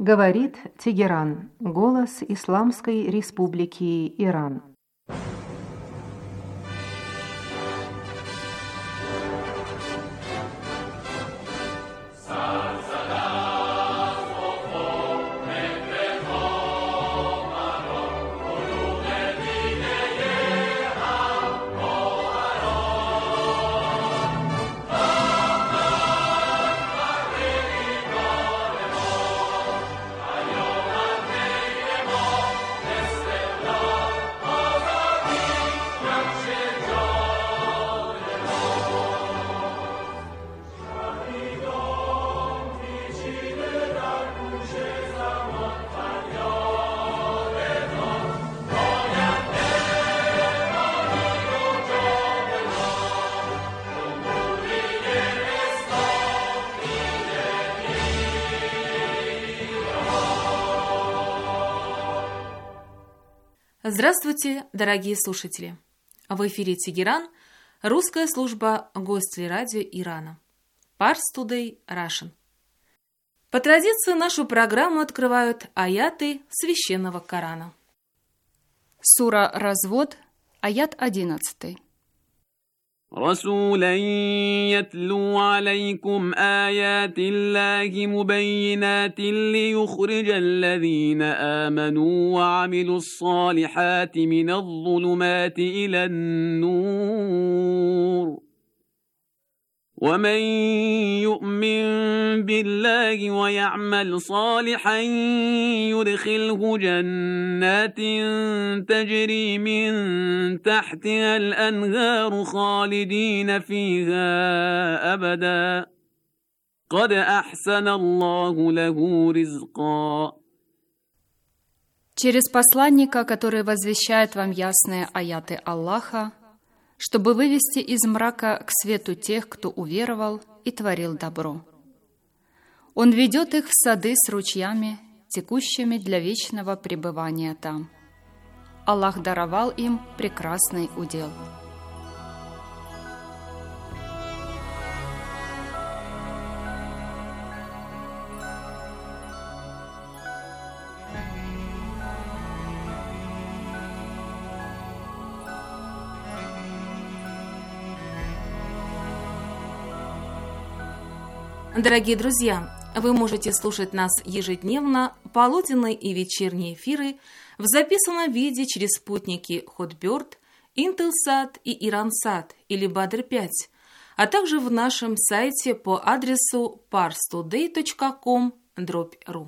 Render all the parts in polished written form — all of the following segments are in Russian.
Говорит Тегеран, голос Исламской Республики Иран. Здравствуйте, дорогие слушатели! В эфире Тегеран, русская служба Гостелерадио Ирана. Pars Today Russian. По традиции нашу программу открывают аяты Священного Корана. Сура Развод, аят 11. رسولا يتلو عليكم آيات الله مبينات ليخرج الذين آمنوا وعملوا الصالحات من الظلمات إلى النور ومن يؤمن بالله ويعمل صالحا يدخله جنات تجري من تحتها الأنهار خالدين فيها أبدا قد أحسن الله له رزقا. Через посланника, который возвещает вам ясные аяты Аллаха, чтобы вывести из мрака к свету тех, кто уверовал и творил добро. Он ведет их в сады с ручьями, текущими для вечного пребывания там. Аллах даровал им прекрасный удел. Дорогие друзья, вы можете слушать нас ежедневно, полуденные и вечерние эфиры в записанном виде через спутники Hotbird, Intelsat и Iransat или Badr-5, а также в нашем сайте по адресу parstoday.com/ru.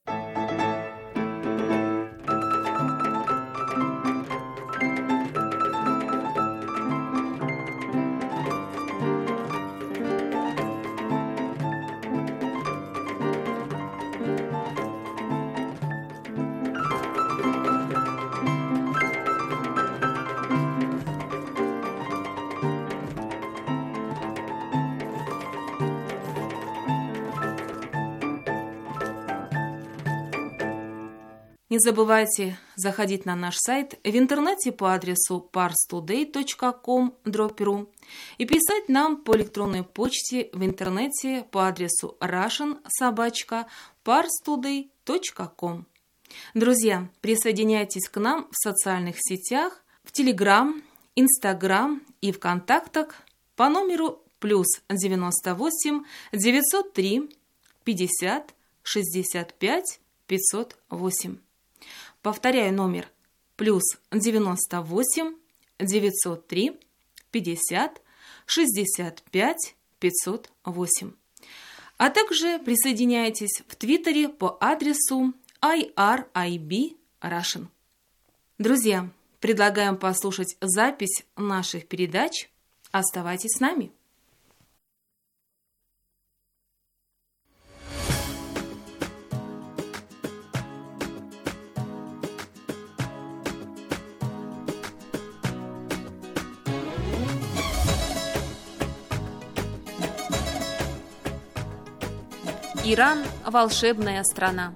Не забывайте заходить на наш сайт в интернете по адресу parstoday.com/ru и писать нам по электронной почте в интернете по адресу russian@parstoday.com. Друзья, присоединяйтесь к нам в социальных сетях, в Telegram, Instagram и в контактах по номеру +98 903 50 65 508. Повторяю номер +98 903 50 65 508. А также присоединяйтесь в Твиттере по адресу IRIB Russian. Друзья, предлагаем послушать запись наших передач. Оставайтесь с нами. Иран – волшебная страна.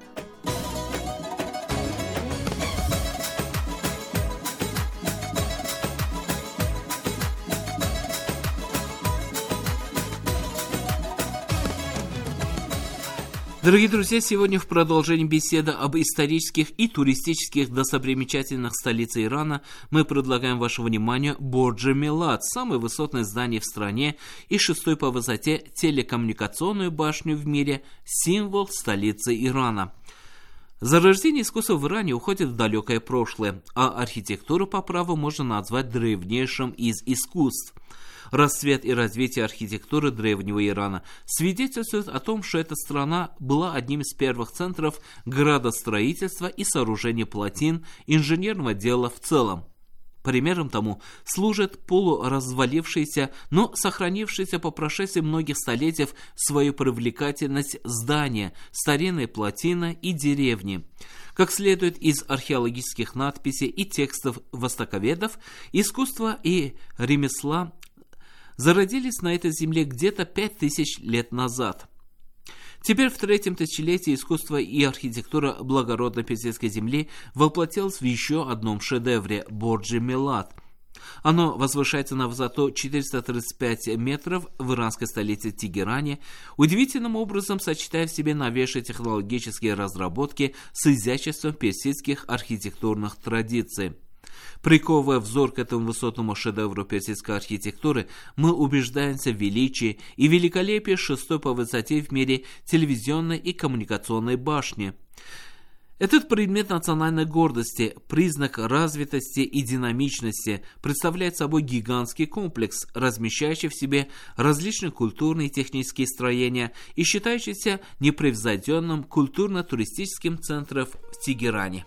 Дорогие друзья, сегодня в продолжении беседы об исторических и туристических достопримечательностях столицы Ирана мы предлагаем вашему вниманию Бордж-э-Милад, самое высотное здание в стране и шестой по высоте телекоммуникационную башню в мире, символ столицы Ирана. Зарождение искусства в Иране уходит в далекое прошлое, а архитектуру по праву можно назвать древнейшим из искусств. Расцвет и развитие архитектуры древнего Ирана свидетельствует о том, что эта страна была одним из первых центров градостроительства и сооружения плотин, инженерного дела в целом. Примером тому служит полуразвалившееся, но сохранившееся по прошествии многих столетий свою привлекательность здания, старинные плотины и деревни. Как следует из археологических надписей и текстов востоковедов, искусство и ремесла зародились на этой земле где-то 5000 лет назад. Теперь в третьем тысячелетии искусство и архитектура благородной персидской земли воплотилось в еще одном шедевре – Бордж-э-Милад. Оно возвышается на высоту 435 метров в иранской столице Тегеране, удивительным образом сочетая в себе новейшие технологические разработки с изяществом персидских архитектурных традиций. Приковывая взор к этому высотному шедевру персидской архитектуры, мы убеждаемся в величии и великолепии шестой по высоте в мире телевизионной и коммуникационной башни. Этот предмет национальной гордости, признак развитости и динамичности, представляет собой гигантский комплекс, размещающий в себе различные культурные и технические строения и считающийся непревзойденным культурно-туристическим центром в Тегеране.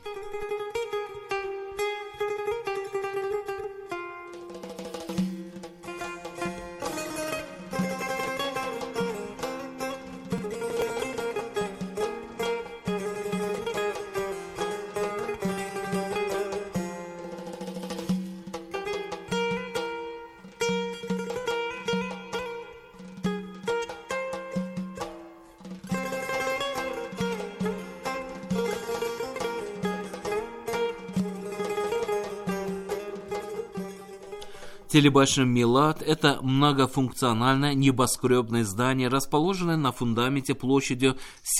Телебашня Милад – это многофункциональное небоскребное здание, расположенное на фундаменте площадью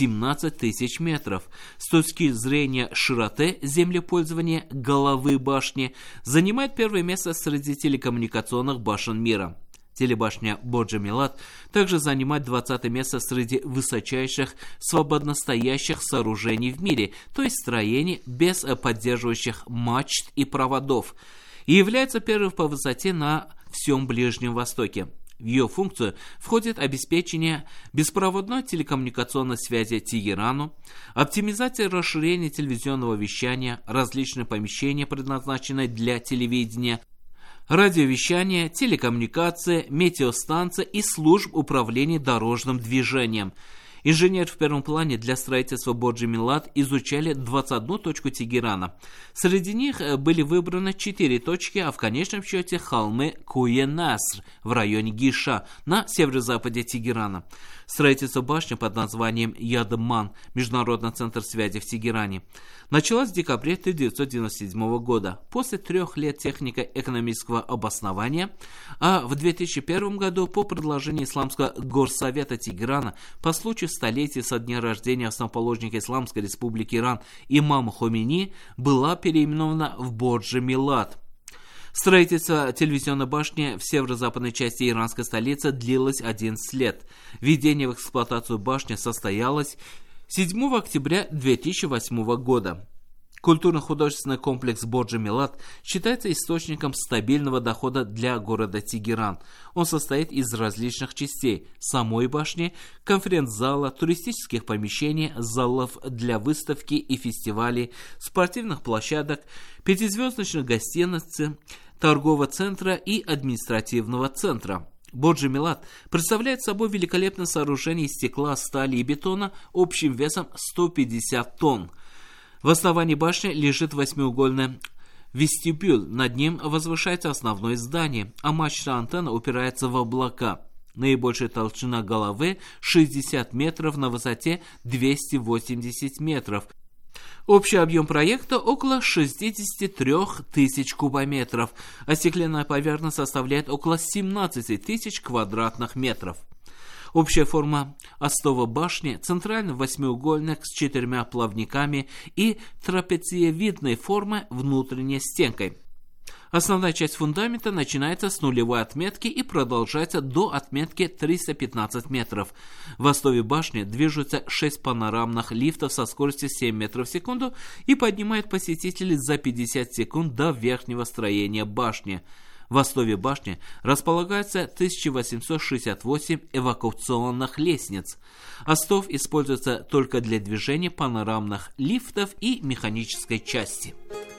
17 тысяч метров. С точки зрения широты землепользования головы башни занимает первое место среди телекоммуникационных башен мира. Телебашня Бордж-э-Милад также занимает 20 место среди высочайших свободностоящих сооружений в мире, то есть строений без поддерживающих мачт и проводов, и является первой по высоте на всем Ближнем Востоке. В ее функцию входит обеспечение беспроводной телекоммуникационной связи Тегерану, оптимизация и расширение телевизионного вещания, различные помещения, предназначенные для телевидения, радиовещание, телекоммуникация, метеостанция и служб управления дорожным движением. Инженеры в первом плане для строительства Бордж-э-Милад изучали 21 точку Тегерана. Среди них были выбраны 4 точки, а в конечном счете холмы Куе-Наср в районе Гиша на северо-западе Тегерана. Строительство башни под названием Ядман, Международный центр связи в Тегеране, началось в декабре 1997 года, после 3 лет технико-экономического обоснования, а в 2001 году по предложению Исламского горсовета Тегерана по случаю столетия со дня рождения основоположника Исламской республики Иран имама Хомейни была переименована в Бордж-э-Милад. Строительство телевизионной башни в северо-западной части иранской столицы длилось 11 лет. Введение в эксплуатацию башни состоялось 7 октября 2008 года. Культурно-художественный комплекс Бордж-э-Милад считается источником стабильного дохода для города Тегеран. Он состоит из различных частей – самой башни, конференц-зала, туристических помещений, залов для выставки и фестивалей, спортивных площадок, 5-звездочных гостиниц, торгового центра и административного центра. Бордж-э-Милад представляет собой великолепное сооружение из стекла, стали и бетона общим весом 150 тонн. В основании башни лежит 8-угольный вестибюль, над ним возвышается основное здание, а мачта антенна упирается в облака. Наибольшая толщина головы 60 метров на высоте 280 метров. Общий объем проекта около 63 тысяч кубометров, а стеклянная поверхность составляет около 17 тысяч квадратных метров. Общая форма остова башни – центральный восьмиугольник с 4 плавниками и трапециевидной формы внутренней стенкой. Основная часть фундамента начинается с нулевой отметки и продолжается до отметки 315 метров. В остове башни движутся 6 панорамных лифтов со скоростью 7 метров в секунду и поднимают посетителей за 50 секунд до верхнего строения башни. В остове башни располагается 1868 эвакуационных лестниц. Остов используется только для движения панорамных лифтов и механической части.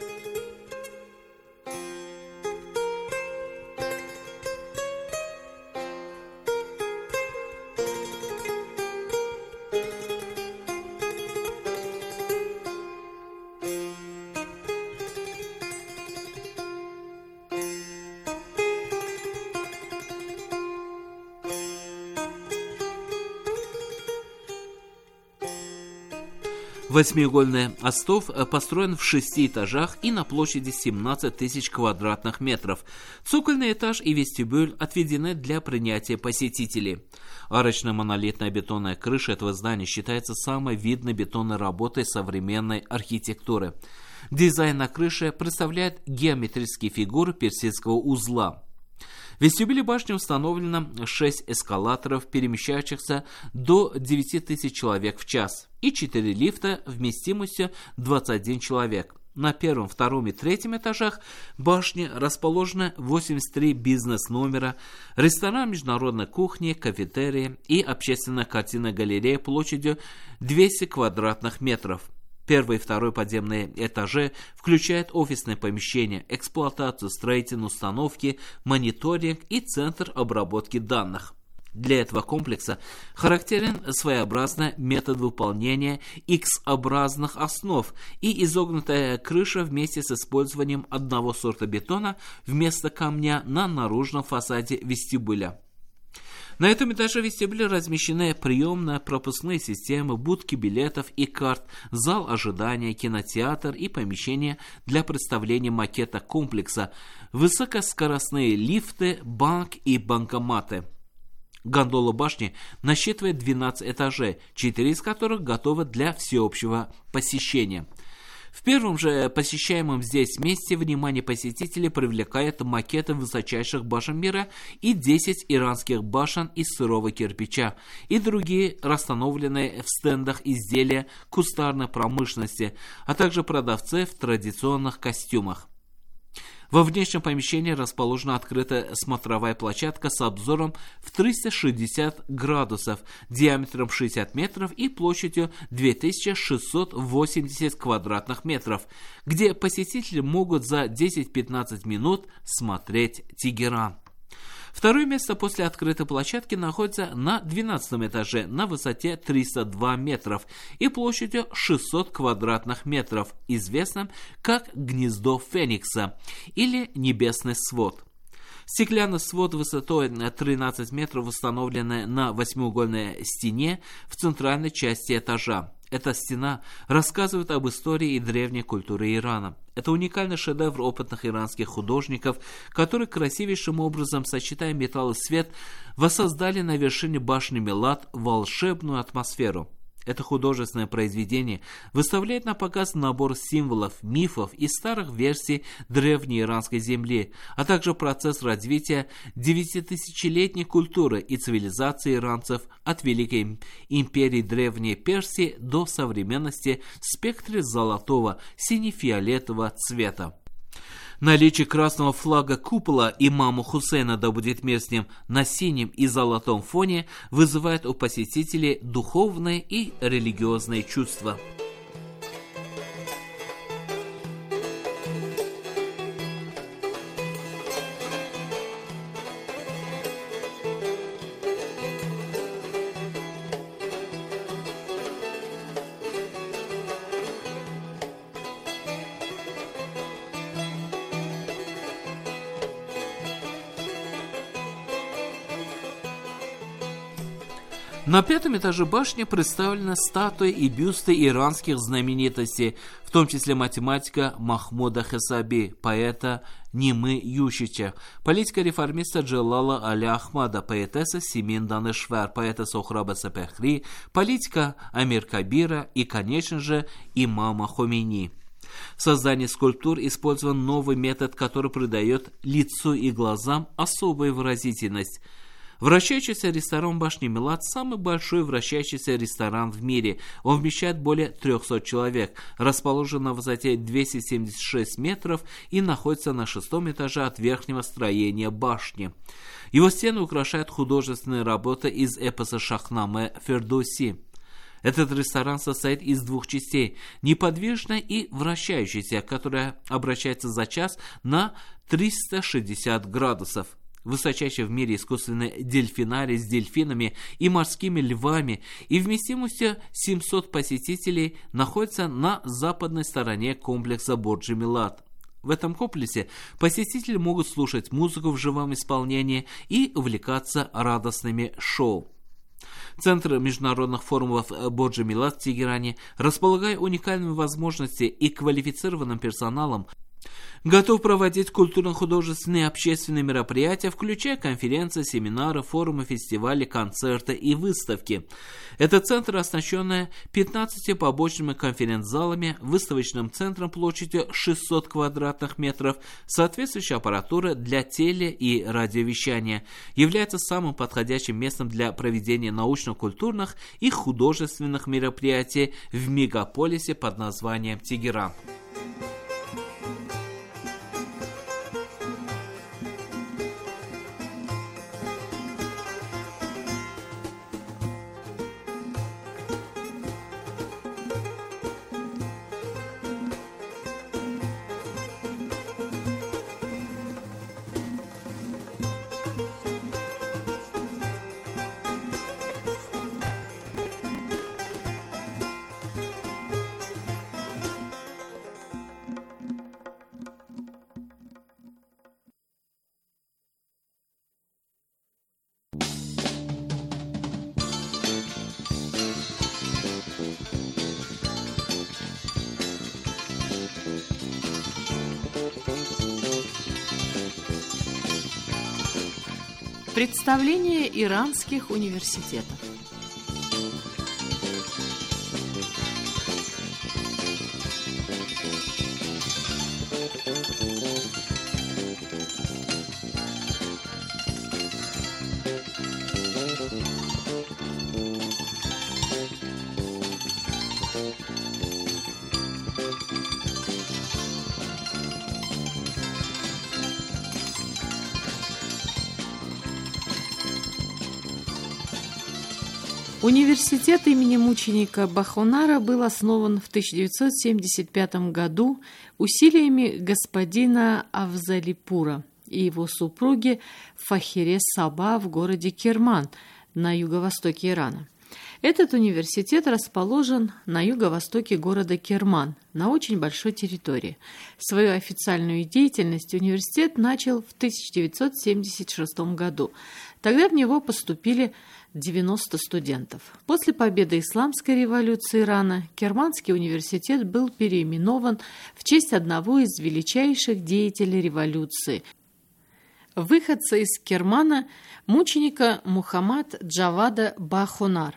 Восьмиугольный остов построен в 6 этажах и на площади 17 тысяч квадратных метров. Цокольный этаж и вестибюль отведены для принятия посетителей. Арочная монолитная бетонная крыша этого здания считается самой видной бетонной работой современной архитектуры. Дизайн на крыше представляет геометрические фигуры персидского узла. В вестибюле башни установлено 6 эскалаторов, перемещающихся до 9000 человек в час, и 4 лифта вместимостью 21 человек. На первом, втором и третьем этажах башни расположено 83 бизнес-номера, ресторан международной кухни, кафетерии и общественная картинная галерея площадью 200 квадратных метров. Первый и второй подземные этажи включают офисные помещения, эксплуатацию, строительные установки, мониторинг и центр обработки данных. Для этого комплекса характерен своеобразный метод выполнения X-образных основ и изогнутая крыша вместе с использованием одного сорта бетона вместо камня на наружном фасаде вестибюля. На этом этаже вестибюля размещены приемно-пропускные системы, будки билетов и карт, зал ожидания, кинотеатр и помещение для представления макета комплекса, высокоскоростные лифты, банк и банкоматы. Гондола башни насчитывает 12 этажей, 4 из которых готовы для всеобщего посещения. В первом же посещаемом здесь месте внимание посетителей привлекает макеты высочайших башен мира и 10 иранских башен из сырого кирпича и другие расстановленные в стендах изделия кустарной промышленности, а также продавцы в традиционных костюмах. Во внешнем помещении расположена открытая смотровая площадка с обзором в 360 градусов, диаметром 60 метров и площадью 2680 квадратных метров, где посетители могут за 10-15 минут смотреть Тегеран. Второе место после открытой площадки находится на 12 этаже на высоте 302 метров и площадью 600 квадратных метров, известным как «Гнездо Феникса» или «Небесный свод». Стеклянный свод высотой 13 метров установленный на восьмиугольной стене в центральной части этажа. Эта стена рассказывает об истории и древней культуре Ирана. Это уникальный шедевр опытных иранских художников, которые красивейшим образом, сочетая металл и свет, воссоздали на вершине башни Милад волшебную атмосферу. Это художественное произведение выставляет на показ набор символов, мифов и старых версий древней иранской земли, а также процесс развития 9000-летней культуры и цивилизации иранцев от Великой империи Древней Персии до современности в спектре золотого, сине-фиолетового цвета. Наличие красного флага купола имама Хусейна, да будет мир с ним, на синем и золотом фоне вызывает у посетителей духовные и религиозные чувства. На 5-м этаже башни представлены статуи и бюсты иранских знаменитостей, в том числе математика Махмуда Хесаби, поэта Нимы Ющича, политика-реформиста Джалала Аля Ахмада, поэтесса Симин Данешвар, поэта Сохраба Сапехри, политика Амир Кабира и, конечно же, имама Хомейни. В создании скульптур использован новый метод, который придает лицу и глазам особую выразительность. Вращающийся ресторан башни Милад – самый большой вращающийся ресторан в мире. Он вмещает более 300 человек, расположен на высоте 276 метров и находится на 6-м этаже от верхнего строения башни. Его стены украшают художественные работы из эпоса Шахнаме Фердоуси. Этот ресторан состоит из 2 частей – неподвижной и вращающейся, которая обращается за час на 360 градусов. Высочайший в мире искусственный дельфинарий с дельфинами и морскими львами и вместимостью 700 посетителей находится на западной стороне комплекса Борджи Милад. В этом комплексе посетители могут слушать музыку в живом исполнении и увлекаться радостными шоу. Центр международных форумов Борджи Милад в Тегеране, располагая уникальными возможностями и квалифицированным персоналом, готов проводить культурно-художественные и общественные мероприятия, включая конференции, семинары, форумы, фестивали, концерты и выставки. Этот центр, оснащенный 15 побочными конференц-залами, выставочным центром площадью 600 квадратных метров, соответствующей аппаратурой для теле- и радиовещания, является самым подходящим местом для проведения научно-культурных и художественных мероприятий в мегаполисе под названием Тегеран. Представление иранских университетов. Университет имени мученика Бахонара был основан в 1975 году усилиями господина Афзалипура и его супруги Фахире Саба в городе Керман на юго-востоке Ирана. Этот университет расположен на юго-востоке города Керман, на очень большой территории. Свою официальную деятельность университет начал в 1976 году. Тогда в него поступили 90 студентов. После победы Исламской революции Ирана Керманский университет был переименован в честь одного из величайших деятелей революции, выходца из Кермана, мученика Мухаммад Джавада Бахонар.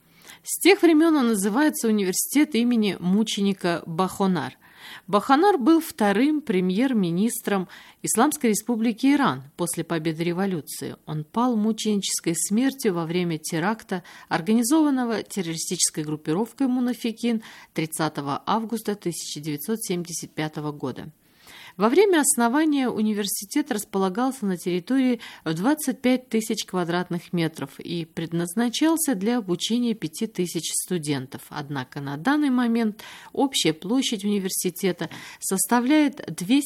С тех времен он называется университет имени мученика Бахонар. Бахонар был вторым премьер-министром Исламской республики Иран после победы революции. Он пал мученической смертью во время теракта, организованного террористической группировкой «Мунафикин» 30 августа 1975 года. Во время основания университет располагался на территории в 25 тысяч квадратных метров и предназначался для обучения 5 тысяч студентов. Однако на данный момент общая площадь университета составляет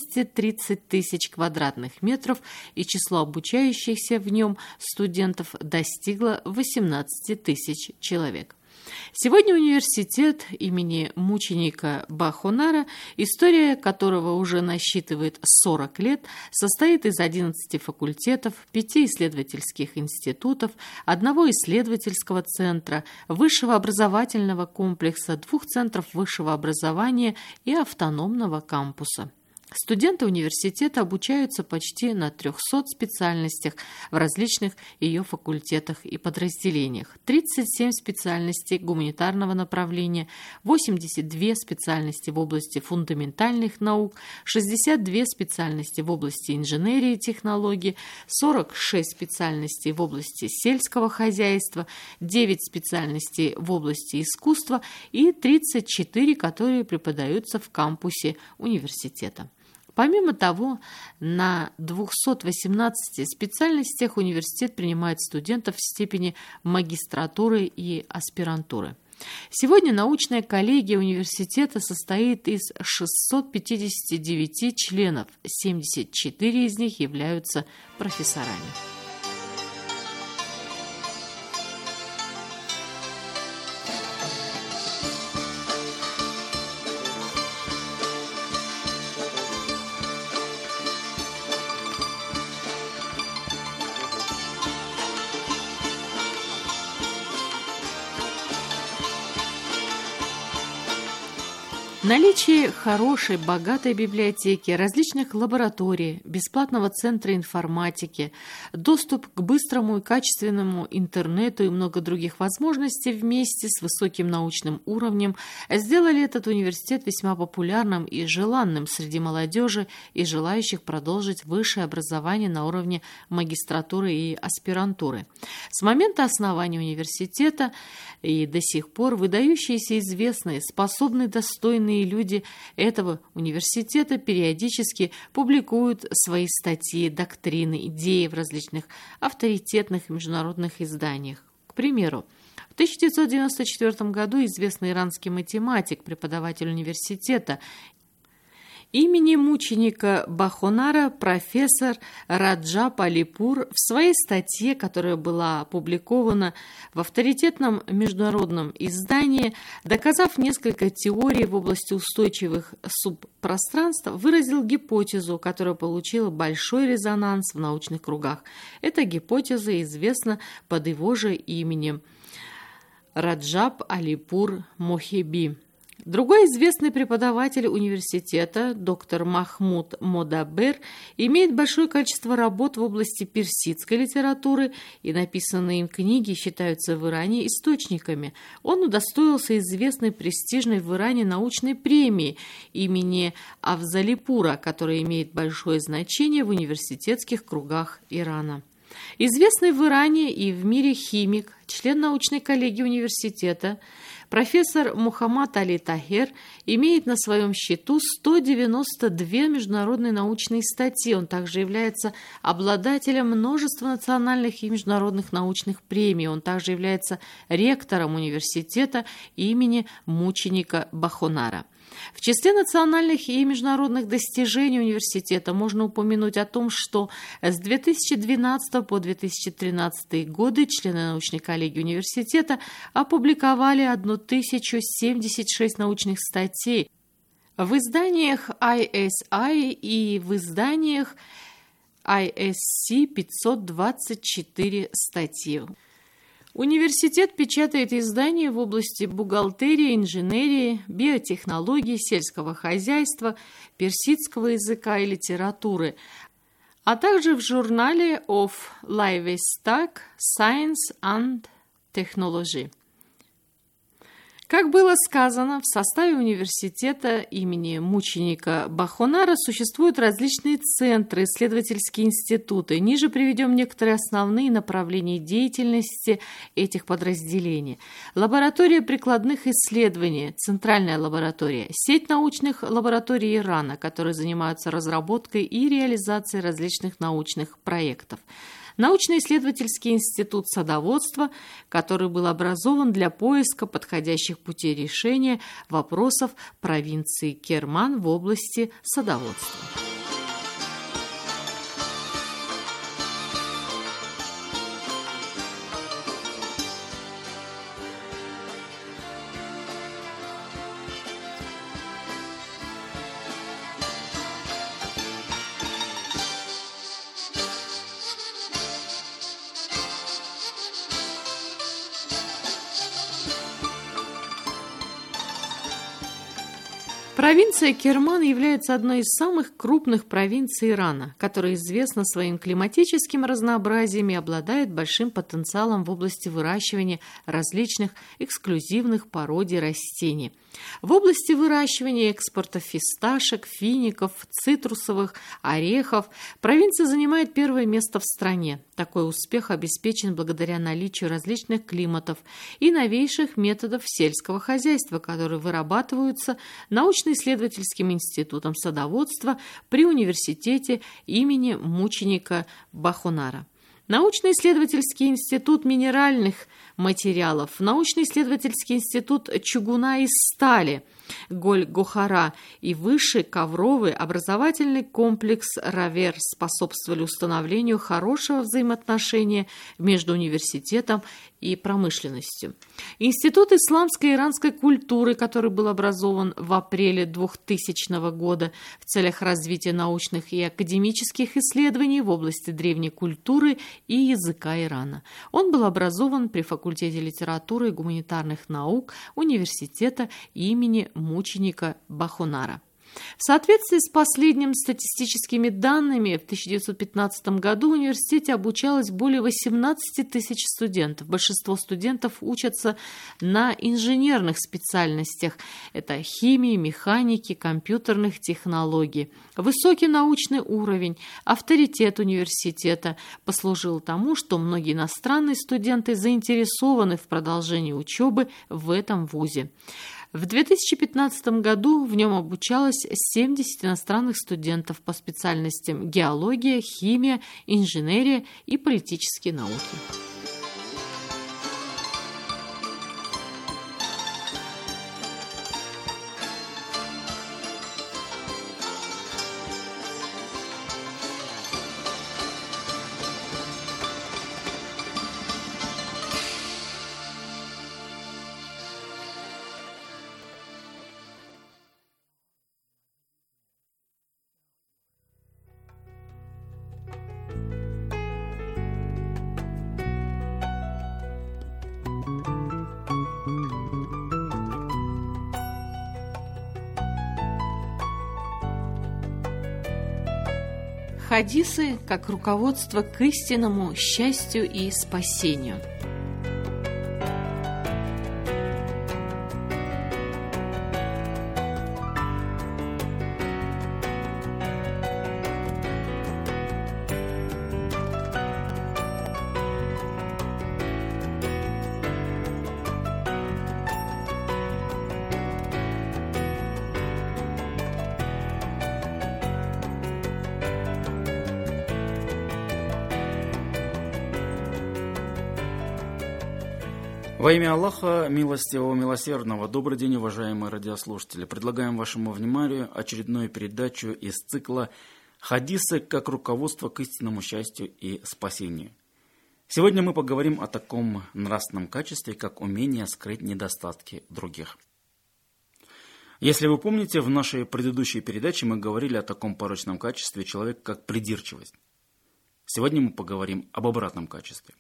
230 тысяч квадратных метров, и число обучающихся в нем студентов достигло 18 тысяч человек. Сегодня университет имени мученика Бахонара, история которого уже насчитывает 40 лет, состоит из 11 факультетов, 5 исследовательских институтов, 1 исследовательского центра, высшего образовательного комплекса, 2 центров высшего образования и автономного кампуса. Студенты университета обучаются почти на 300 специальностях в различных ее факультетах и подразделениях. 37 специальностей гуманитарного направления, 82 специальности в области фундаментальных наук, 62 специальности в области инженерии и технологий, 46 специальностей в области сельского хозяйства, 9 специальностей в области искусства и 34, которые преподаются в кампусе университета. Помимо того, на 218 специальностях университет принимает студентов в степени магистратуры и аспирантуры. Сегодня научная коллегия университета состоит из 659 членов, 74 из них являются профессорами. Наличие хорошей, богатой библиотеки, различных лабораторий, бесплатного центра информатики, доступ к быстрому и качественному интернету и много других возможностей вместе с высоким научным уровнем сделали этот университет весьма популярным и желанным среди молодежи и желающих продолжить высшее образование на уровне магистратуры и аспирантуры. С момента основания университета и до сих пор выдающиеся, известные, способные, достойные люди этого университета периодически публикуют свои статьи, доктрины, идеи в различных авторитетных международных изданиях. К примеру, в 1994 году известный иранский математик, преподаватель университета имени мученика Бахонара, профессор Раджаб Алипур, в своей статье, которая была опубликована в авторитетном международном издании, доказав несколько теорий в области устойчивых субпространств, выразил гипотезу, которая получила большой резонанс в научных кругах. Эта гипотеза известна под его же именем Раджаб Алипур Мохеби. Другой известный преподаватель университета, доктор Махмуд Модабер, имеет большое количество работ в области персидской литературы, и написанные им книги считаются в Иране источниками. Он удостоился известной престижной в Иране научной премии имени Афзалипура, которая имеет большое значение в университетских кругах Ирана. Известный в Иране и в мире химик, член научной коллегии университета, профессор Мухаммад Али Тахер имеет на своем счету 192 международные научные статьи. Он также является обладателем множества национальных и международных научных премий. Он также является ректором университета имени мученика Бахонара. В числе национальных и международных достижений университета можно упомянуть о том, что с 2012 по 2013 годы члены научной коллегии университета опубликовали 1076 научных статей в изданиях ISI и в изданиях ISC 524 статьи. Университет печатает издания в области бухгалтерии, инженерии, биотехнологий, сельского хозяйства, персидского языка и литературы, а также в журнале of Livestock, Science and Technology. Как было сказано, в составе университета имени мученика Бахонара существуют различные центры, исследовательские институты. Ниже приведем некоторые основные направления деятельности этих подразделений. Лаборатория прикладных исследований, Центральная лаборатория, сеть научных лабораторий Ирана, которые занимаются разработкой и реализацией различных научных проектов. Научно-исследовательский институт садоводства, который был образован для поиска подходящих путей решения вопросов провинции Керман в области садоводства. Провинция Керман является одной из самых крупных провинций Ирана, которая известна своим климатическим разнообразием и обладает большим потенциалом в области выращивания различных эксклюзивных породий растений. В области выращивания и экспорта фисташек, фиников, цитрусовых, орехов провинция занимает первое место в стране. Такой успех обеспечен благодаря наличию различных климатов и новейших методов сельского хозяйства, которые вырабатываются научно-исследовательским институтом садоводства при университете имени мученика Бахунара. Научно-исследовательский институт минеральных материалов, научно-исследовательский институт чугуна и стали Голь-Гохара и высший ковровый образовательный комплекс Равер способствовали установлению хорошего взаимоотношения между университетом и промышленностью. Институт исламской и иранской культуры, который был образован в апреле 2000 года в целях развития научных и академических исследований в области древней культуры и языка Ирана. Он был образован при факультете литературы и гуманитарных наук университета имени мученика Бахунара. В соответствии с последними статистическими данными, в 1915 году в университете обучалось более 18 тысяч студентов. Большинство студентов учатся на инженерных специальностях. Это химии, механики, компьютерных технологий. Высокий научный уровень, авторитет университета послужил тому, что многие иностранные студенты заинтересованы в продолжении учебы в этом вузе. В 2015 году в нем обучалось 70 иностранных студентов по специальностям геология, химия, инженерия и политические науки. Хадисы как руководство к истинному счастью и спасению. Во имя Аллаха, милостивого, милосердного, добрый день, уважаемые радиослушатели. Предлагаем вашему вниманию очередную передачу из цикла «Хадисы как руководство к истинному счастью и спасению». Сегодня мы поговорим о таком нравственном качестве, как умение скрыть недостатки других. Если вы помните, в нашей предыдущей передаче мы говорили о таком порочном качестве человека, как придирчивость. Сегодня мы поговорим об обратном качестве.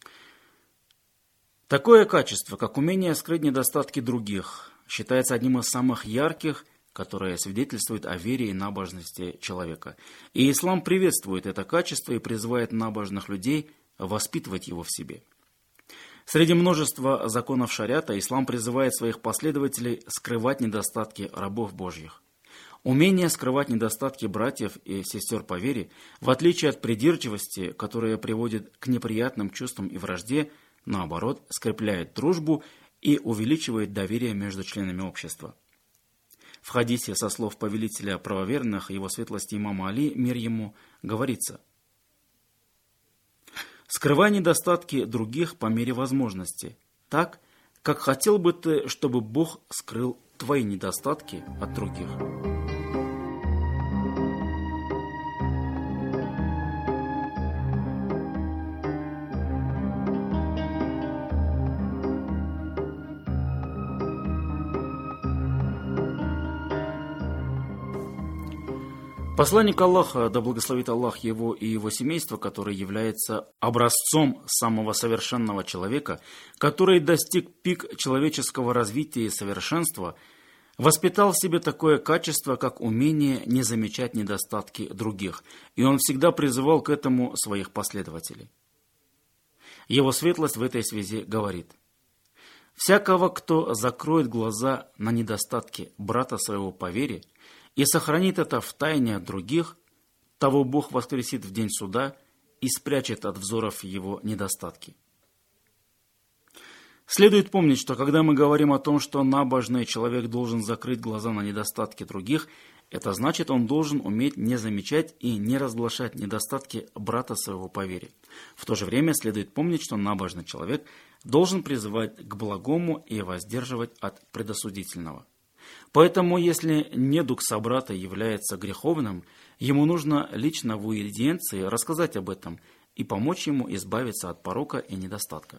Такое качество, как умение скрыть недостатки других, считается одним из самых ярких, которое свидетельствует о вере и набожности человека. И ислам приветствует это качество и призывает набожных людей воспитывать его в себе. Среди множества законов шариата ислам призывает своих последователей скрывать недостатки рабов Божьих. Умение скрывать недостатки братьев и сестер по вере, в отличие от придирчивости, которая приводит к неприятным чувствам и вражде, наоборот, скрепляет дружбу и увеличивает доверие между членами общества. В хадисе со слов повелителя правоверных, его светлости имама Али, мир ему, говорится: «Скрывай недостатки других по мере возможности, так, как хотел бы ты, чтобы Бог скрыл твои недостатки от других». Посланник Аллаха, да благословит Аллах его и его семейство, который является образцом самого совершенного человека, который достиг пик человеческого развития и совершенства, воспитал в себе такое качество, как умение не замечать недостатки других, и он всегда призывал к этому своих последователей. Его светлость в этой связи говорит: «Всякого, кто закроет глаза на недостатки брата своего по вере и сохранит это в тайне от других, того Бог воскресит в день суда и спрячет от взоров его недостатки». Следует помнить, что когда мы говорим о том, что набожный человек должен закрыть глаза на недостатки других, это значит, он должен уметь не замечать и не разглашать недостатки брата своего по вере. В то же время следует помнить, что набожный человек должен призывать к благому и воздерживать от предосудительного. Поэтому, если недуг собрата является греховным, ему нужно лично в уидиенции рассказать об этом и помочь ему избавиться от порока и недостатка.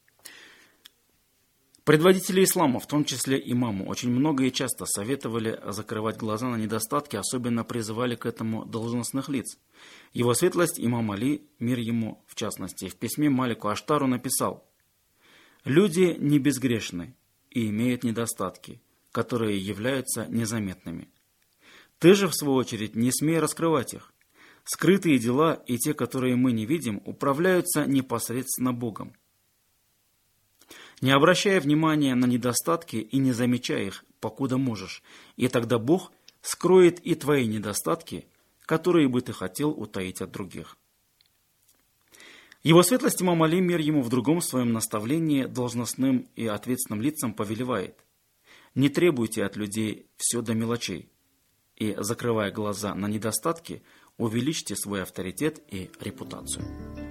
Предводители ислама, в том числе имаму, очень много и часто советовали закрывать глаза на недостатки, особенно призывали к этому должностных лиц. Его светлость имам Али, мир ему в частности, в письме Малику Аштару написал: «Люди не безгрешны и имеют недостатки, которые являются незаметными. Ты же, в свою очередь, не смей раскрывать их. Скрытые дела и те, которые мы не видим, управляются непосредственно Богом. Не обращая внимания на недостатки и не замечая их, покуда можешь, и тогда Бог скроет и твои недостатки, которые бы ты хотел утаить от других». Его светлость имам Али, мир ему, в другом своем наставлении должностным и ответственным лицам повелевает: «Не требуйте от людей все до мелочей, и, закрывая глаза на недостатки, увеличьте свой авторитет и репутацию».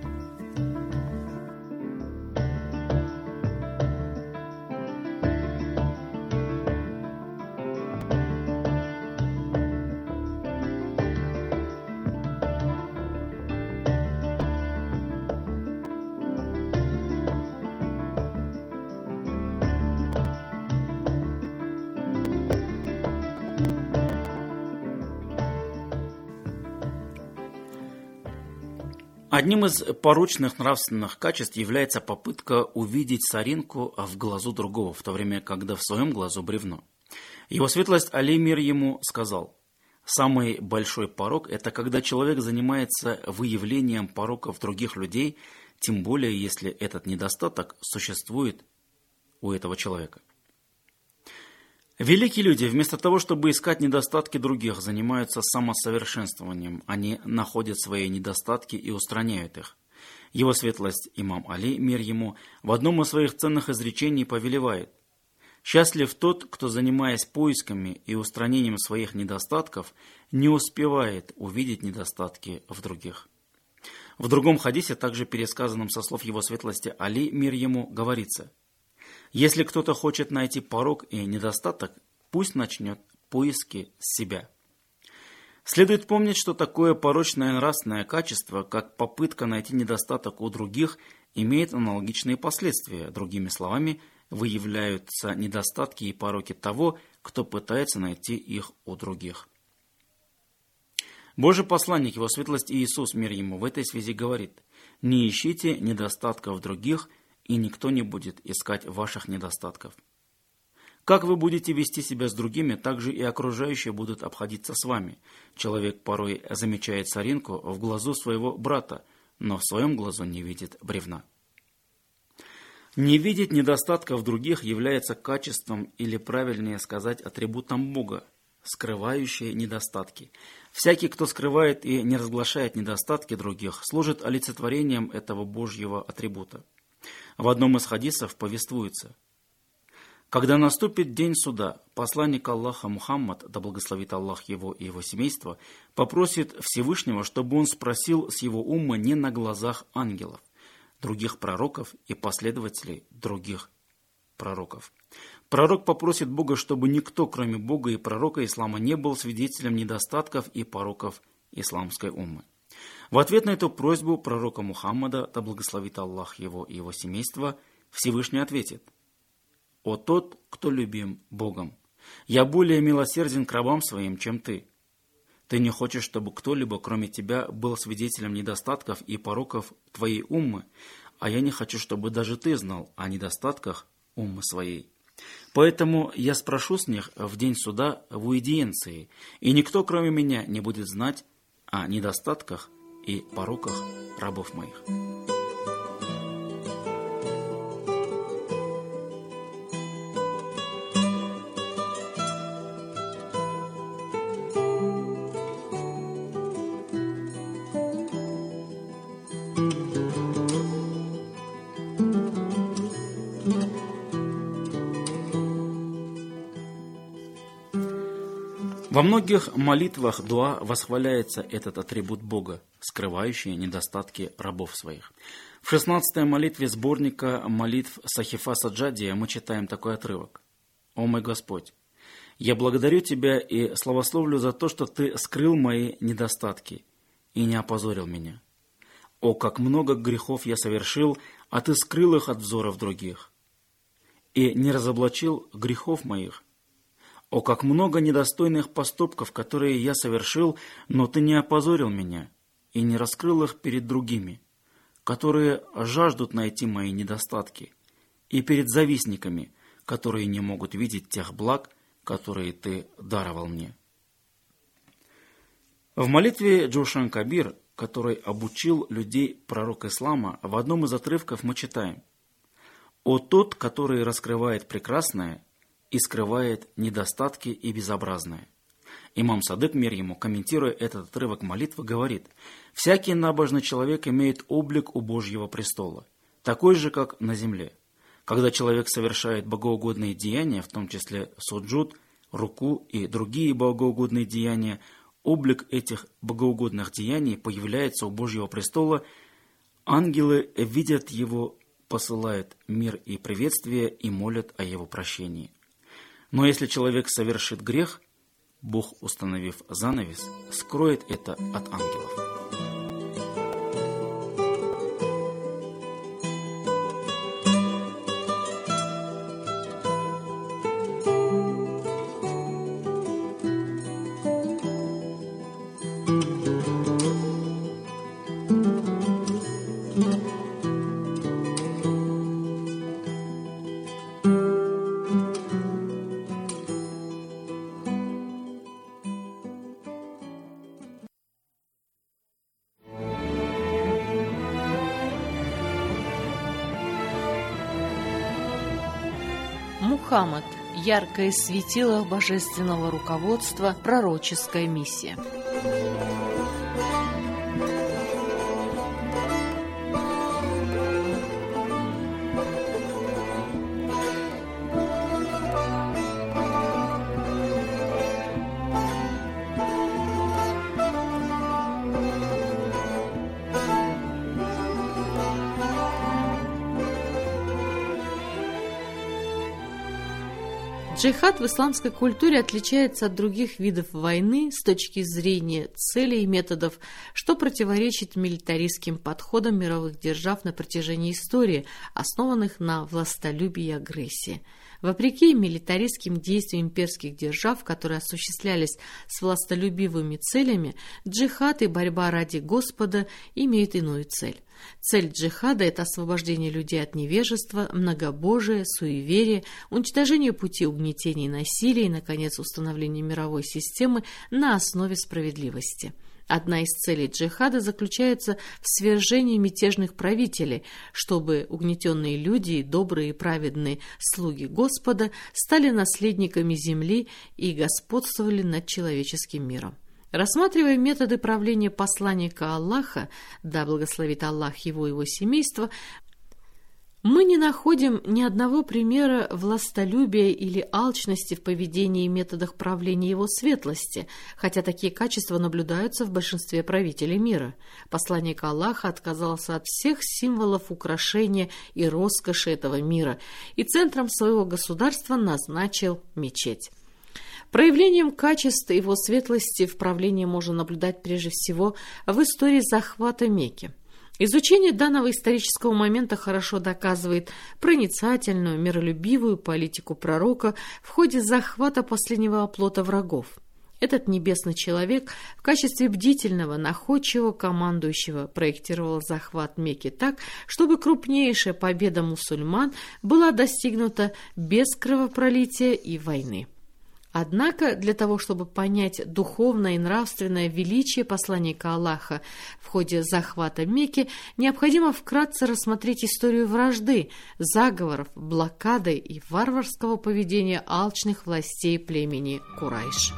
Одним из порочных нравственных качеств является попытка увидеть соринку в глазу другого, в то время, когда в своем глазу бревно. Его светлость Али, мир ему, сказал: «Самый большой порок – это когда человек занимается выявлением пороков других людей, тем более, если этот недостаток существует у этого человека». Великие люди, вместо того, чтобы искать недостатки других, занимаются самосовершенствованием. Они находят свои недостатки и устраняют их. Его светлость имам Али, мир ему, в одном из своих ценных изречений повелевает: «Счастлив тот, кто, занимаясь поисками и устранением своих недостатков, не успевает увидеть недостатки в других». В другом хадисе, также пересказанном со слов его светлости Али, мир ему, говорится: «Если кто-то хочет найти порок и недостаток, пусть начнет поиски с себя». Следует помнить, что такое порочное нравственное качество, как попытка найти недостаток у других, имеет аналогичные последствия. Другими словами, выявляются недостатки и пороки того, кто пытается найти их у других. Божий посланник, его светлость Иисус, мир ему, в этой связи говорит: «Не ищите недостатков других, и никто не будет искать ваших недостатков. Как вы будете вести себя с другими, так же и окружающие будут обходиться с вами. Человек порой замечает соринку в глазу своего брата, но в своем глазу не видит бревна». Не видеть недостатков других является качеством, или правильнее сказать, атрибутом Бога, скрывающие недостатки. Всякий, кто скрывает и не разглашает недостатки других, служит олицетворением этого Божьего атрибута. В одном из хадисов повествуется: «Когда наступит день суда, посланник Аллаха Мухаммад, да благословит Аллах его и его семейство, попросит Всевышнего, чтобы он спросил с его умма не на глазах ангелов, других пророков и последователей других пророков. Пророк попросит Бога, чтобы никто, кроме Бога и пророка ислама, не был свидетелем недостатков и пороков исламской уммы. В ответ на эту просьбу пророка Мухаммада, да благословит Аллах его и его семейство, Всевышний ответит: «О тот, кто любим Богом, я более милосерден к рабам своим, чем ты. Ты не хочешь, чтобы кто-либо, кроме тебя, был свидетелем недостатков и пороков твоей уммы, а я не хочу, чтобы даже ты знал о недостатках уммы своей. Поэтому я спрошу с них в день суда в уидиенции, и никто, кроме меня, не будет знать о недостатках и пороках рабов моих». Во многих молитвах дуа восхваляется этот атрибут Бога, скрывающий недостатки рабов своих. В 16-й молитве сборника молитв Сахифа Саджадия мы читаем такой отрывок. «О мой Господь, я благодарю Тебя и славословлю за то, что Ты скрыл мои недостатки и не опозорил меня. О, как много грехов я совершил, а Ты скрыл их от взоров других, и не разоблачил грехов моих. О, как много недостойных поступков, которые я совершил, но Ты не опозорил меня и не раскрыл их перед другими, которые жаждут найти мои недостатки, и перед завистниками, которые не могут видеть тех благ, которые Ты даровал мне». В молитве Джошан Кабир, который обучил людей пророк ислама, в одном из отрывков мы читаем: «О тот, который раскрывает прекрасное и скрывает недостатки и безобразное». Имам Садык, мир ему, комментируя этот отрывок молитвы, говорит: «Всякий набожный человек имеет облик у Божьего престола, такой же, как на земле. Когда человек совершает богоугодные деяния, в том числе суджуд, руку и другие богоугодные деяния, облик этих богоугодных деяний появляется у Божьего престола, ангелы видят его, посылают мир и приветствие и молят о его прощении. Но если человек совершит грех, Бог, установив занавес, скроет это от ангелов». Мухаммад. Яркое светило божественного руководства, пророческая миссия. Джихад в исламской культуре отличается от других видов войны с точки зрения целей и методов, что противоречит милитаристским подходам мировых держав на протяжении истории, основанных на властолюбии и агрессии. Вопреки милитаристским действиям имперских держав, которые осуществлялись с властолюбивыми целями, джихад и борьба ради Господа имеют иную цель. Цель джихада – это освобождение людей от невежества, многобожия, суеверия, уничтожение пути угнетения и насилия и, наконец, установление мировой системы на основе справедливости. Одна из целей джихада заключается в свержении мятежных правителей, чтобы угнетенные люди и добрые и праведные слуги Господа стали наследниками земли и господствовали над человеческим миром. Рассматривая методы правления посланника Аллаха, да благословит Аллах его и его семейство, мы не находим ни одного примера властолюбия или алчности в поведении и методах правления его светлости, хотя такие качества наблюдаются в большинстве правителей мира. Посланник Аллаха отказался от всех символов украшения и роскоши этого мира и центром своего государства назначил мечеть. Проявлением качества его светлости в правлении можно наблюдать прежде всего в истории захвата Мекки. Изучение данного исторического момента хорошо доказывает проницательную, миролюбивую политику пророка в ходе захвата последнего оплота врагов. Этот небесный человек в качестве бдительного, находчивого командующего проектировал захват Мекки так, чтобы крупнейшая победа мусульман была достигнута без кровопролития и войны. Однако для того, чтобы понять духовное и нравственное величие посланника Аллаха в ходе захвата Мекки, необходимо вкратце рассмотреть историю вражды, заговоров, блокады и варварского поведения алчных властей племени Курайш.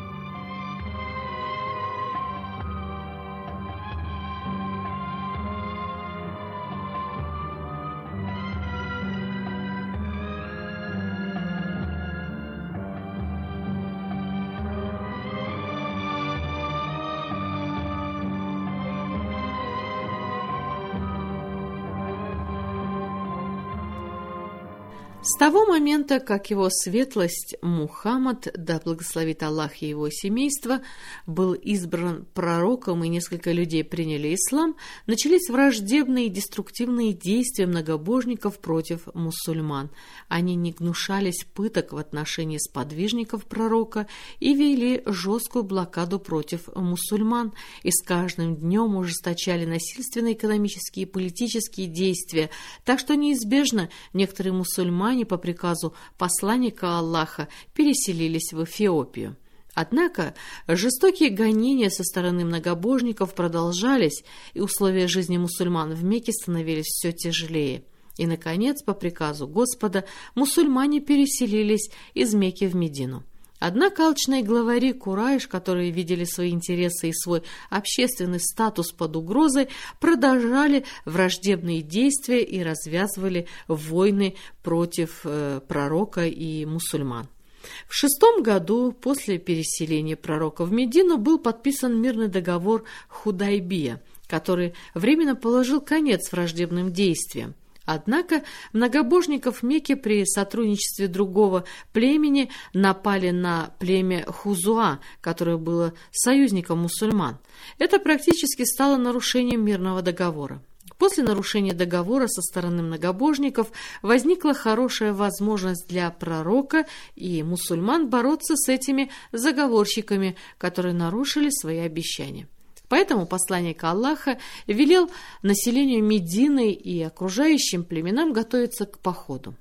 С того момента, как его светлость Мухаммад, да благословит Аллах и его семейство, был избран пророком и несколько людей приняли ислам, начались враждебные и деструктивные действия многобожников против мусульман. Они не гнушались пыток в отношении сподвижников пророка и вели жесткую блокаду против мусульман, и с каждым днем ужесточали насильственные экономические и политические действия, так что неизбежно некоторые мусульмане по приказу посланника Аллаха переселились в Эфиопию. Однако жестокие гонения со стороны многобожников продолжались, и условия жизни мусульман в Мекке становились все тяжелее. И, наконец, по приказу Господа, мусульмане переселились из Мекки в Медину. Однако алчные главари Курайш, которые видели свои интересы и свой общественный статус под угрозой, продолжали враждебные действия и развязывали войны против пророка и мусульман. В 6 году после переселения пророка в Медину был подписан мирный договор Худайбия, который временно положил конец враждебным действиям. Однако многобожников Мекки при сотрудничестве другого племени напали на племя Хузуа, которое было союзником мусульман. Это практически стало нарушением мирного договора. После нарушения договора со стороны многобожников возникла хорошая возможность для пророка и мусульман бороться с этими заговорщиками, которые нарушили свои обещания. Поэтому посланник Аллаха велел населению Медины и окружающим племенам готовиться к походу.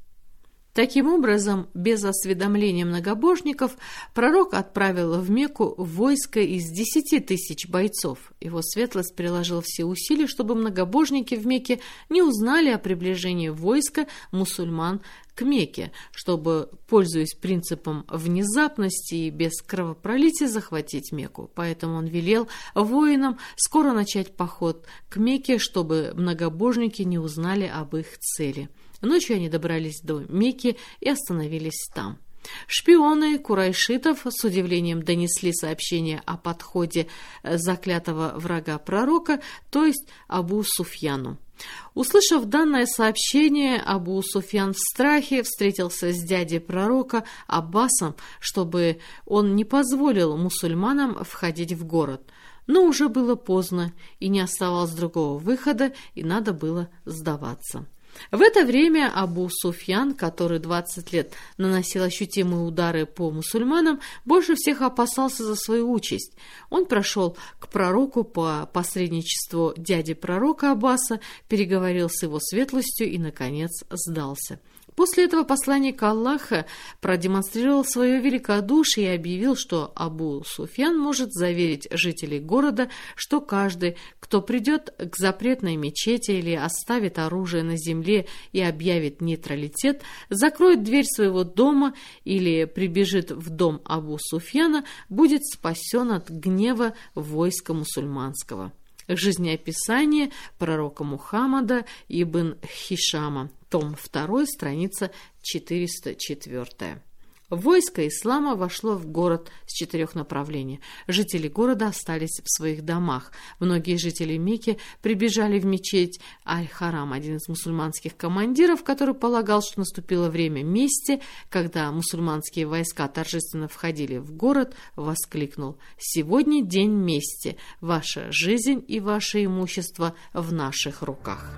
Таким образом, без осведомления многобожников, пророк отправил в Мекку войско из 10 тысяч бойцов. Его светлость приложил все усилия, чтобы многобожники в Мекке не узнали о приближении войска мусульман к Мекке, чтобы, пользуясь принципом внезапности и без кровопролития, захватить Мекку. Поэтому он велел воинам скоро начать поход к Мекке, чтобы многобожники не узнали об их цели. Ночью они добрались до Мекки и остановились там. Шпионы курайшитов с удивлением донесли сообщение о подходе заклятого врага пророка, то есть Абу Суфьяну. Услышав данное сообщение, Абу Суфьян в страхе встретился с дядей пророка Аббасом, чтобы он не позволил мусульманам входить в город. Но уже было поздно, и не оставалось другого выхода, и надо было сдаваться. В это время Абу Суфьян, который 20 лет наносил ощутимые удары по мусульманам, больше всех опасался за свою участь. Он прошел к пророку по посредничеству дяди пророка Аббаса, переговорил с его светлостью и, наконец, сдался. После этого посланник Аллаха продемонстрировал свое великодушие и объявил, что Абу Суфьян может заверить жителей города, что каждый, кто придет к запретной мечети или оставит оружие на земле и объявит нейтралитет, закроет дверь своего дома или прибежит в дом Абу Суфьяна, будет спасен от гнева войска мусульманского. Жизнеописание пророка Мухаммада ибн Хишама, том 2, страница 404. Войско ислама вошло в город с 4 направлений. Жители города остались в своих домах. Многие жители Мекки прибежали в мечеть Аль-Харам. Один из мусульманских командиров, который полагал, что наступило время мести, когда мусульманские войска торжественно входили в город, воскликнул: «Сегодня день мести. Ваша жизнь и ваше имущество в наших руках».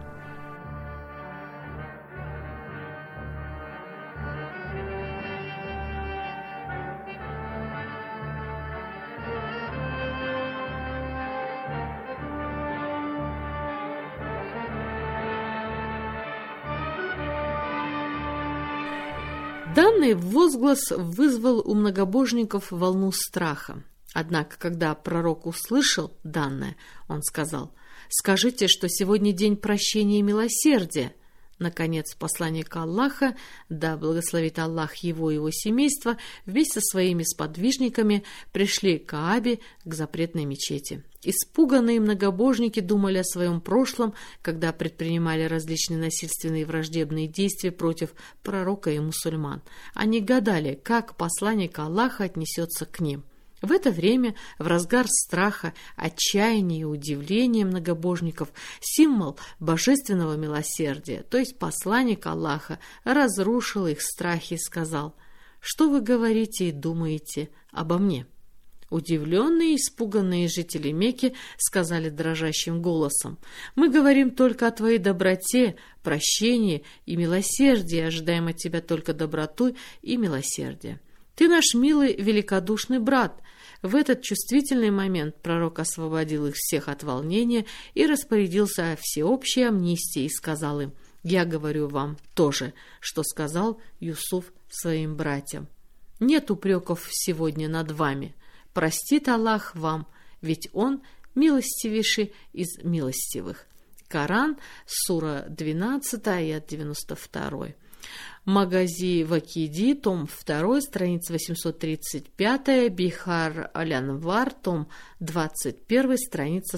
Данный возглас вызвал у многобожников волну страха. Однако, когда пророк услышал данное, он сказал: «Скажите, что сегодня день прощения и милосердия». Наконец, посланник Аллаха, да благословит Аллах его и его семейство, вместе со своими сподвижниками пришли к Каабе, к запретной мечети. Испуганные многобожники думали о своем прошлом, когда предпринимали различные насильственные и враждебные действия против пророка и мусульман. Они гадали, как посланник Аллаха отнесется к ним. В это время, в разгар страха, отчаяния и удивления многобожников, символ божественного милосердия, то есть посланник Аллаха, разрушил их страхи и сказал: «Что вы говорите и думаете обо мне?» Удивленные и испуганные жители Мекки сказали дрожащим голосом: «Мы говорим только о твоей доброте, прощении и милосердии, ожидаем от тебя только доброту и милосердие. Ты наш милый, великодушный брат». В этот чувствительный момент пророк освободил их всех от волнения и распорядился о всеобщей амнистии и сказал им: «Я говорю вам то же, что сказал Юсуф своим братьям. Нет упреков сегодня над вами. Простит Аллах вам, ведь Он милостивейший из милостивых». Коран, сура 12, аят 92. Магази Вакиди, том 2, страница 835, Бихар Алянвар, том 21, страница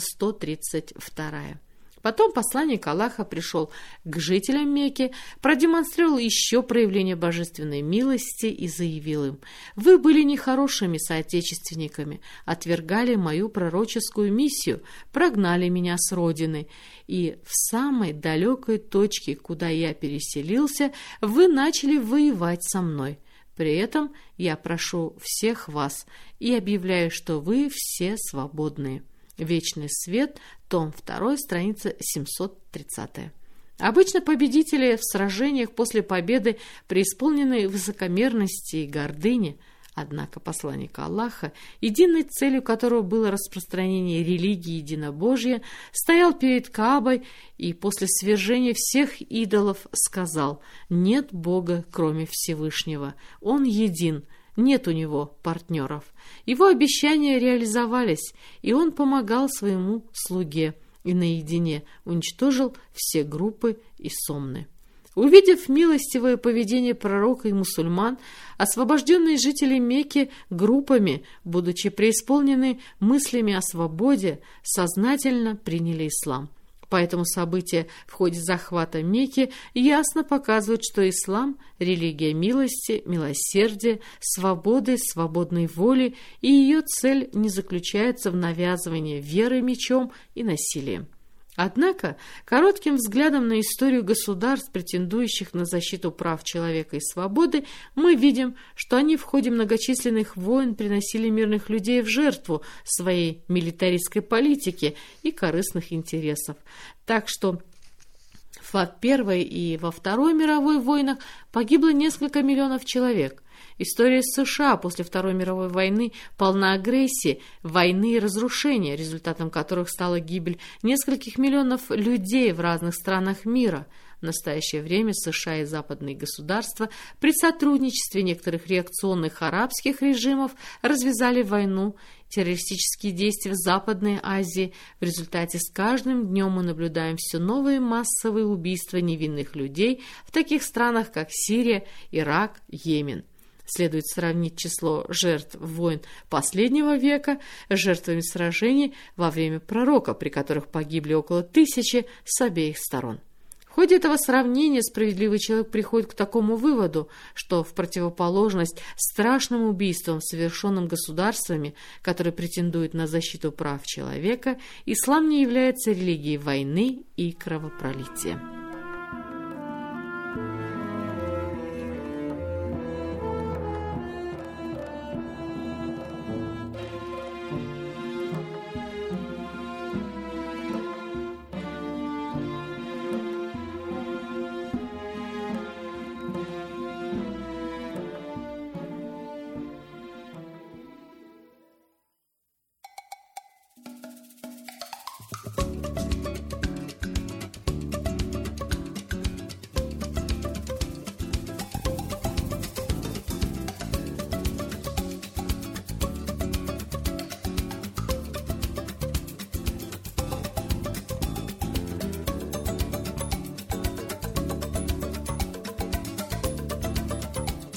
132. Потом посланник Аллаха пришел к жителям Мекки, продемонстрировал еще проявление божественной милости и заявил им: «Вы были нехорошими соотечественниками, отвергали мою пророческую миссию, прогнали меня с родины, и в самой далекой точке, куда я переселился, вы начали воевать со мной. При этом я прошу всех вас и объявляю, что вы все свободные». Вечный свет, том 2, страница 730. Обычно победители в сражениях после победы преисполнены высокомерности и гордыни. Однако посланник Аллаха, единой целью которого было распространение религии единобожия, стоял перед Каабой и после свержения всех идолов сказал: «Нет Бога, кроме Всевышнего. Он един. Нет у него партнеров». Его обещания реализовались, и он помогал своему слуге и наедине уничтожил все группы и сомны. Увидев милостивое поведение пророка и мусульман, освобожденные жители Мекки группами, будучи преисполнены мыслями о свободе, сознательно приняли ислам. Поэтому события в ходе захвата Мекки ясно показывают, что ислам – религия милости, милосердия, свободы, свободной воли, и ее цель не заключается в навязывании веры мечом и насилием. Однако, коротким взглядом на историю государств, претендующих на защиту прав человека и свободы, мы видим, что они в ходе многочисленных войн приносили мирных людей в жертву своей милитаристской политики и корыстных интересов. Так что в Первой и во Второй мировой войнах погибло несколько миллионов человек. История США после Второй мировой войны полна агрессии, войны и разрушения, результатом которых стала гибель нескольких миллионов людей в разных странах мира. В настоящее время США и западные государства при сотрудничестве некоторых реакционных арабских режимов развязали войну, террористические действия в Западной Азии. В результате с каждым днем мы наблюдаем все новые массовые убийства невинных людей в таких странах, как Сирия, Ирак, Йемен. Следует сравнить число жертв войн последнего века с жертвами сражений во время пророка, при которых погибли около 1000 с обеих сторон. В ходе этого сравнения справедливый человек приходит к такому выводу, что в противоположность страшным убийствам, совершенным государствами, которые претендуют на защиту прав человека, ислам не является религией войны и кровопролития.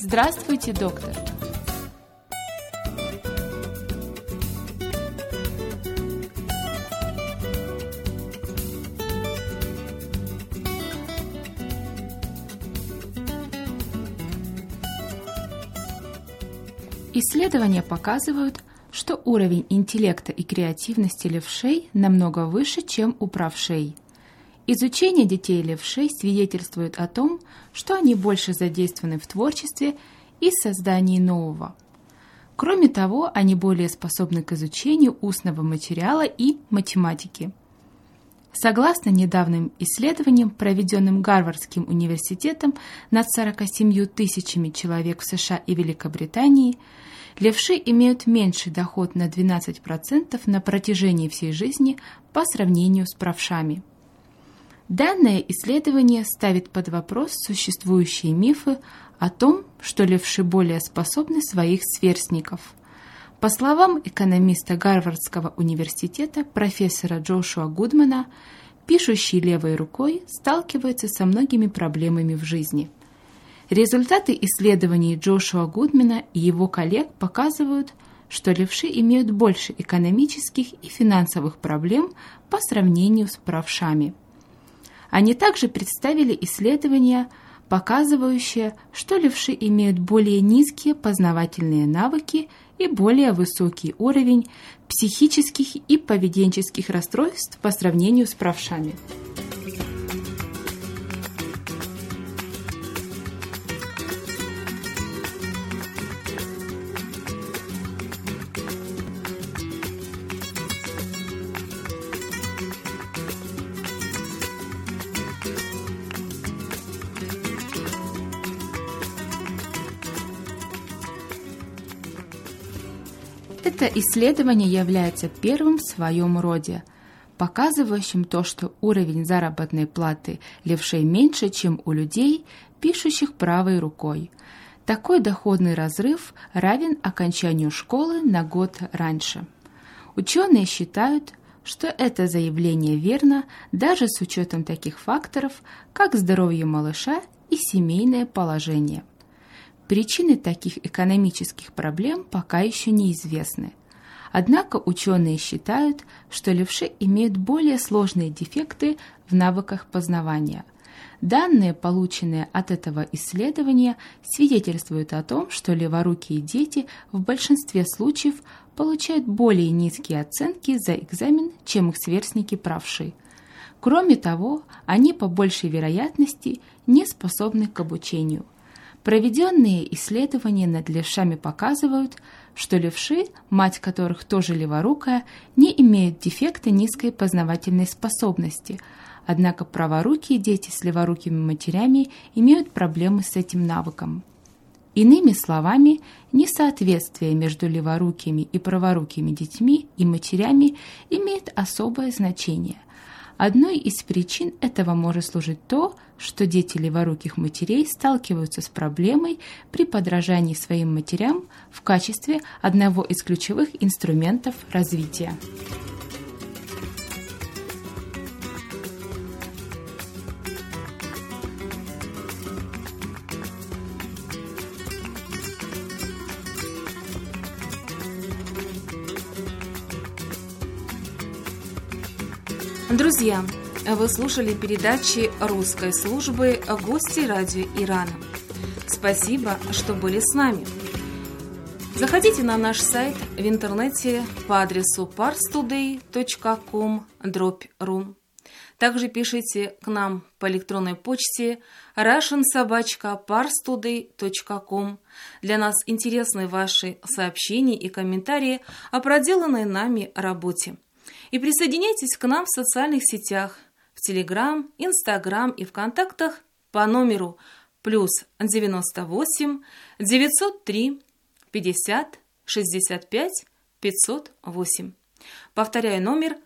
Здравствуйте, доктор. Исследования показывают, что уровень интеллекта и креативности левшей намного выше, чем у правшей. Изучение детей левшей свидетельствует о том, что они больше задействованы в творчестве и создании нового. Кроме того, они более способны к изучению устного материала и математики. Согласно недавним исследованиям, проведенным Гарвардским университетом над 47 тысячами человек в США и Великобритании, левши имеют меньший доход на 12% на протяжении всей жизни по сравнению с правшами. Данное исследование ставит под вопрос существующие мифы о том, что левши более способны своих сверстников. По словам экономиста Гарвардского университета профессора Джошуа Гудмана, пишущий левой рукой сталкивается со многими проблемами в жизни. Результаты исследований Джошуа Гудмана и его коллег показывают, что левши имеют больше экономических и финансовых проблем по сравнению с правшами. Они также представили исследования, показывающие, что левши имеют более низкие познавательные навыки и более высокий уровень психических и поведенческих расстройств по сравнению с правшами. Это исследование является первым в своем роде, показывающим то, что уровень заработной платы левшей меньше, чем у людей, пишущих правой рукой. Такой доходный разрыв равен окончанию школы на год раньше. Ученые считают, что это заявление верно даже с учетом таких факторов, как здоровье малыша и семейное положение. Причины таких экономических проблем пока еще неизвестны. Однако ученые считают, что левши имеют более сложные дефекты в навыках познавания. Данные, полученные от этого исследования, свидетельствуют о том, что леворукие дети в большинстве случаев получают более низкие оценки за экзамен, чем их сверстники правши. Кроме того, они по большей вероятности не способны к обучению. Проведенные исследования над левшами показывают, что левши, мать которых тоже леворукая, не имеют дефекта низкой познавательной способности, однако праворукие дети с леворукими матерями имеют проблемы с этим навыком. Иными словами, несоответствие между леворукими и праворукими детьми и матерями имеет особое значение. Одной из причин этого может служить то, что дети леворуких матерей сталкиваются с проблемой при подражании своим матерям в качестве одного из ключевых инструментов развития. Друзья, вы слушали передачи русской службы «Гости радио Ирана». Спасибо, что были с нами. Заходите на наш сайт в интернете по адресу parstoday.com/ru. Также пишите к нам по электронной почте russian@parstoday.com. Для нас интересны ваши сообщения и комментарии о проделанной нами работе. И присоединяйтесь к нам в социальных сетях, в Телеграм, Инстаграм и ВКонтактах по номеру +98 903 50 65 508. Повторяю номер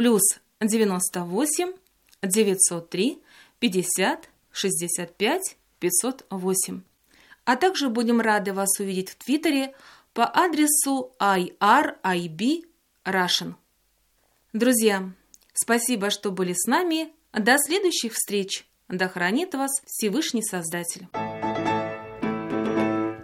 +98 903 50 65 508. А также будем рады вас увидеть в Твиттере по адресу IRIB Russian. Друзья, спасибо, что были с нами. До следующих встреч. Да хранит вас Всевышний Создатель.